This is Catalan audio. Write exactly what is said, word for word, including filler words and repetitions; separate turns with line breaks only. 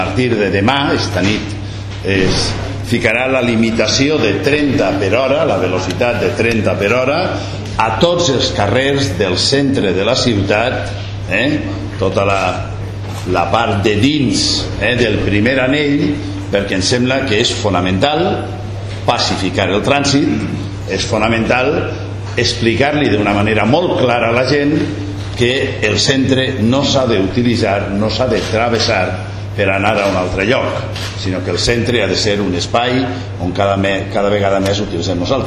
A partir de demà, esta nit, es ficarà la limitació de trenta per hora, la velocitat de trenta per hora, a tots els carrers del centre de la ciutat, eh? tota la, la part de dins eh, del primer anell, perquè em sembla que és fonamental pacificar el trànsit, és fonamental explicar-li d'una manera molt clara a la gent que el centre no s'ha d'utilitzar, no s'ha de travessar per anar a un altre lloc, sinó que el centre ha de ser un espai on cada, me, cada vegada més utilitzem nosaltres.